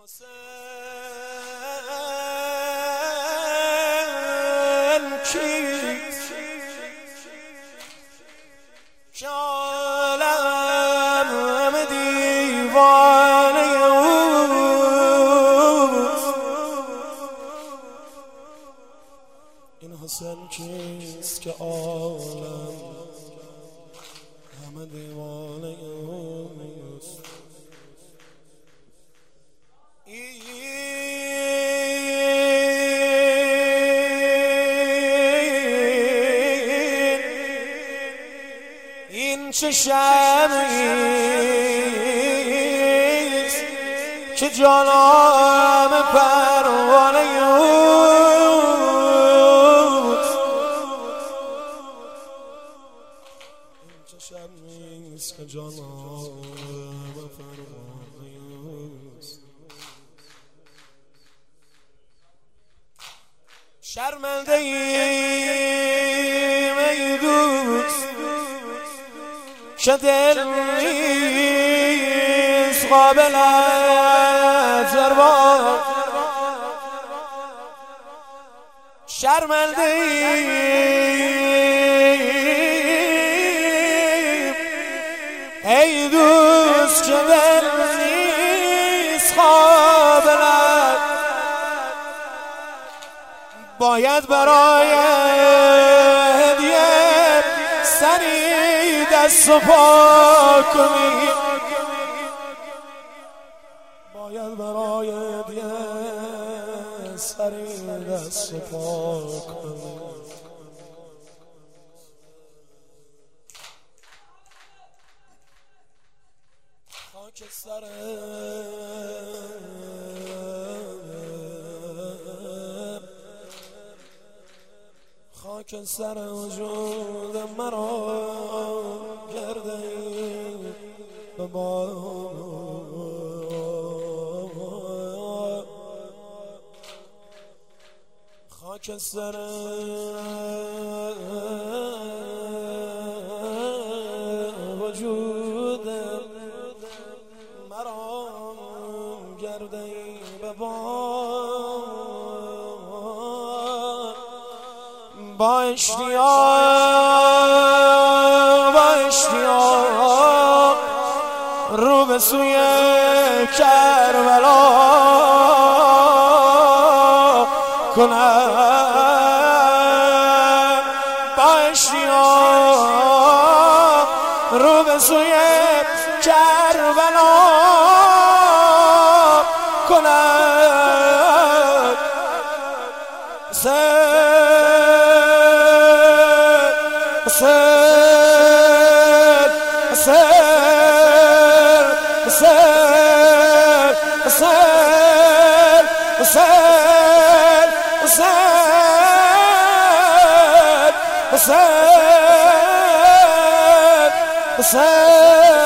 حسین کیست که عالم دیوانه اوست؟ این حسین کیست که عالم همه دیوانه اوست؟ این چه شمعیست که جانم پروانه اوست؟ این چه شمعیست که جانم پروانه اوست؟ شرمنده ایم ای دوست که دل نیست قابل اعتبار. شرمنده ایم ای دوست که دل نیست قابل اعتبار. باید برای هدیه سری دست و پا کنی، باید برای هدیه سری دست و پا کنی. خاک سر خاک سر وجود مرا کرده به باد. خاک سر وجود مرا کرده به باد. با اشتیاق رو به سوی کربلا کنم. با اشتیاق رو به سوی کربلا کنم. حسین